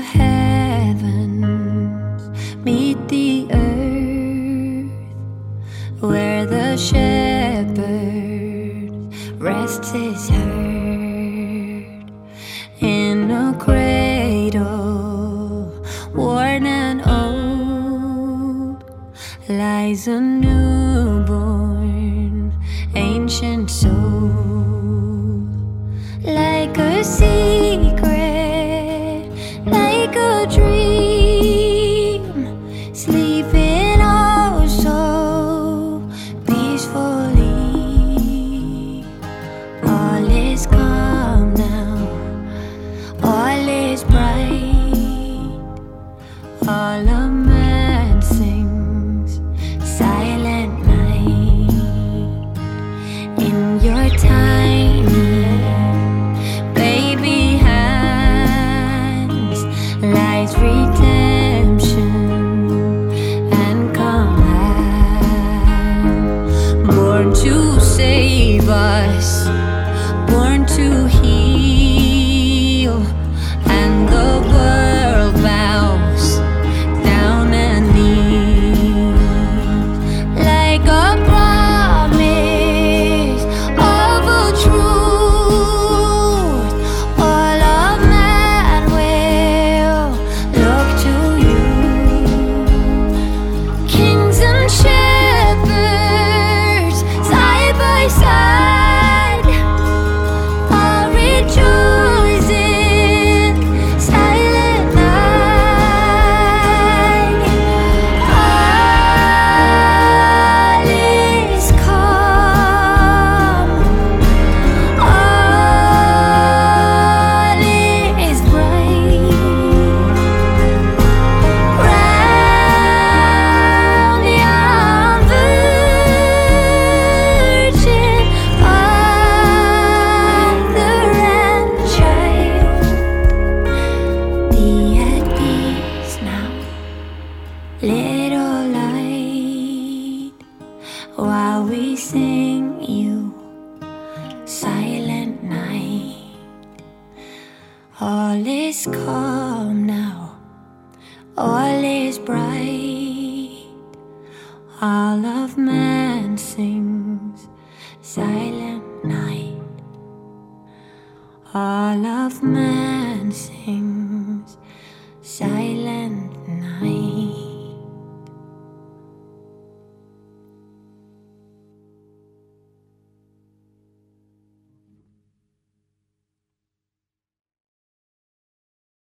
heavens meet the earth, where the shepherd rests his herd. In a cradle worn and old lies a newborn ancient soul, like a secret, like a dream, sleeping oh so peacefully. All is calm now, all is bright, all a man sings silent night. In your tiny baby hands lies redemption and command, born to save us, born to heal, and the world bows down and kneels, like a promise of a truth. All of man will look to you. Kings and shepherds side by side are rejoicing silent night. All is calm, all is bright, round young virgin, father and child. Be at peace now, little light, while we sing you silent night. All is calm now, all is bright, all of man sings silent night. All of man sings silent